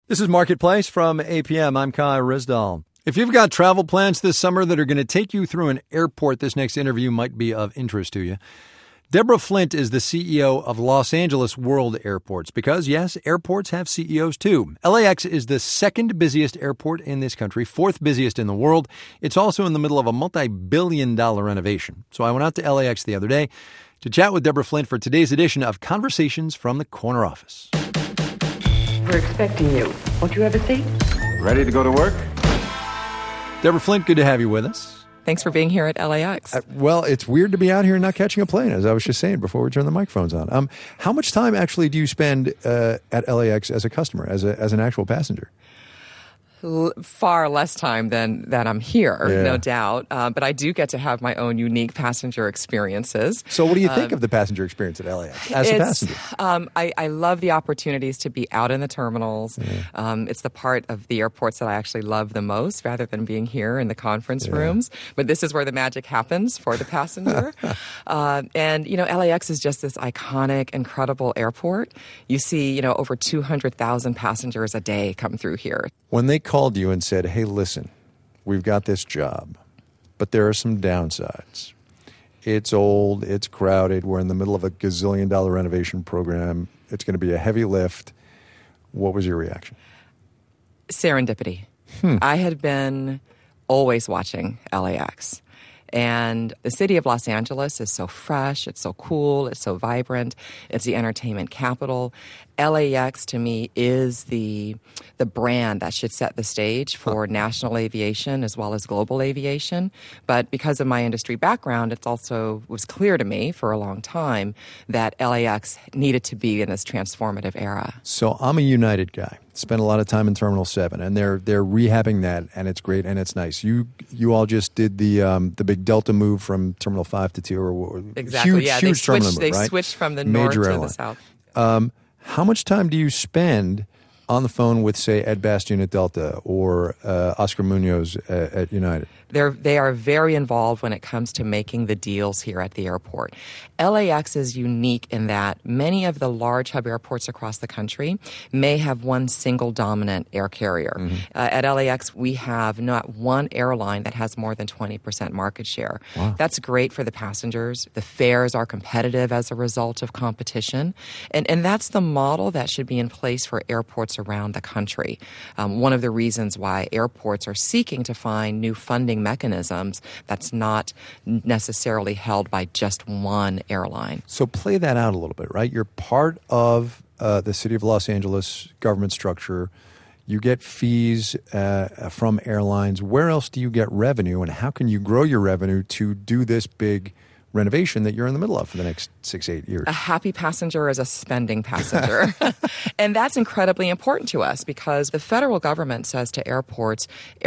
This is Marketplace from APM. I'm Kai Rizdal. If you've got travel plans this summer that are going to take you through an airport, this next interview might be of interest to you. Deborah Flint is the CEO of Los Angeles World Airports because, yes, airports have CEOs too. LAX is the second busiest airport in this country, fourth busiest in the world. It's also in the middle of a multi-billion-dollar renovation. So I went out to LAX the other day to chat with Deborah Flint for today's edition of Conversations from the Corner Office. We're expecting you. Won't you have a seat? Ready to go to work? Deborah Flint, good to have you with us. Thanks for being here at LAX. Well, it's weird to be out here and not catching a plane, as I was just saying before we turned the microphones on. How much time actually do you spend at LAX as a customer, as an actual passenger? Far less time than I'm here, no doubt. But I do get to have my own unique passenger experiences. So what do you think of the passenger experience at LAX as a passenger? I love the opportunities to be out in the terminals. Yeah. It's the part of the airports that I actually love the most rather than being here in the conference rooms. But this is where the magic happens for the passenger. And, LAX is just this iconic, incredible airport. You see, over 200,000 passengers a day come through here. When they called you and said, hey, listen, we've got this job, but there are some downsides. It's old, it's crowded, we're in the middle of a gazillion-dollar renovation program, it's going to be a heavy lift. What was your reaction? Serendipity. I had been always watching LAX. And the city of Los Angeles is so fresh, it's so cool, it's so vibrant, it's the entertainment capital. LAX, to me, is the brand that should set the stage for national aviation as well as global aviation. But because of my industry background, it also was clear to me for a long time that LAX needed to be in this transformative era. So I'm a United guy. Spent a lot of time in Terminal 7, and they're rehabbing that, and it's great and it's nice. You all just did the big Delta move from Terminal 5 to 2, or exactly, huge terminal move, right? They switched from the north to the south. How much time do you spend on the phone with, say, Ed Bastian at Delta or Oscar Munoz at United? They are very involved when it comes to making the deals here at the airport. LAX is unique in that many of the large hub airports across the country may have one single dominant air carrier. Mm-hmm. At LAX, we have not one airline that has more than 20% market share. Wow. That's great for the passengers. The fares are competitive as a result of competition. And that's the model that should be in place for airports around the country. One of the reasons why airports are seeking to find new funding mechanisms that's not necessarily held by just one airline. So play that out a little bit, right? You're part of the City of Los Angeles government structure. You get fees from airlines. Where else do you get revenue, and how can you grow your revenue to do this big renovation that you're in the middle of for the next 6-8 years? A happy passenger is a spending passenger. And that's incredibly important to us because the federal government says to airports,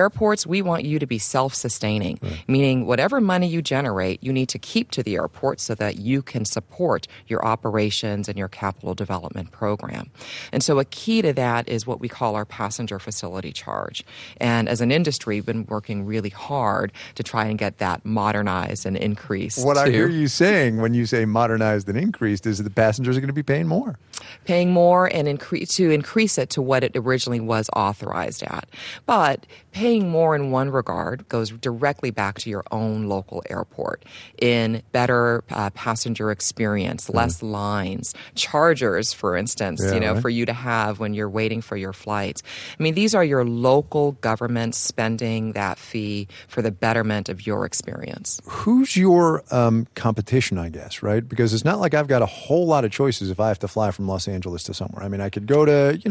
we want you to be self-sustaining, meaning whatever money you generate, you need to keep to the airport so that you can support your operations and your capital development program. And so a key to that is what we call our passenger facility charge. And as an industry, we've been working really hard to try and get that modernized and increased. What I hear you saying when you say modernized and increased is that the passengers are going to be paying more. Paying more and increase it to what it originally was authorized at. But paying more in one regard goes directly back to your own local airport in better passenger experience, less lines, chargers, for instance, for you to have when you're waiting for your flights. I mean, these are your local government spending that fee for the betterment of your experience. Who's your competition, I guess, right? Because it's not like I've got a whole lot of choices if I have to fly from Los Angeles to somewhere. I mean, I could go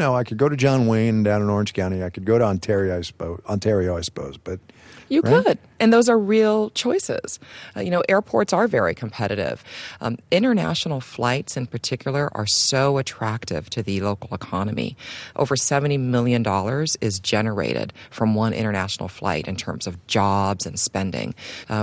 to John Wayne down in Orange County. I could go to Ontario, I suppose, but you could. And those are real choices. Airports are very competitive. International flights in particular are so attractive to the local economy. Over $70 million is generated from one international flight in terms of jobs and spending.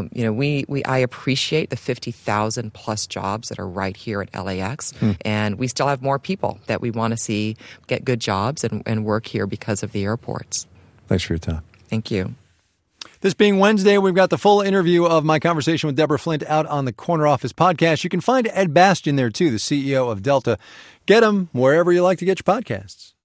I appreciate the 50,000 plus jobs that are right here at LAX. And we still have more people that we want to see get good jobs and work here because of the airports. Thanks for your time. Thank you. This being Wednesday, we've got the full interview of my conversation with Deborah Flint out on the Corner Office podcast. You can find Ed Bastian there, too, the CEO of Delta. Get him wherever you like to get your podcasts.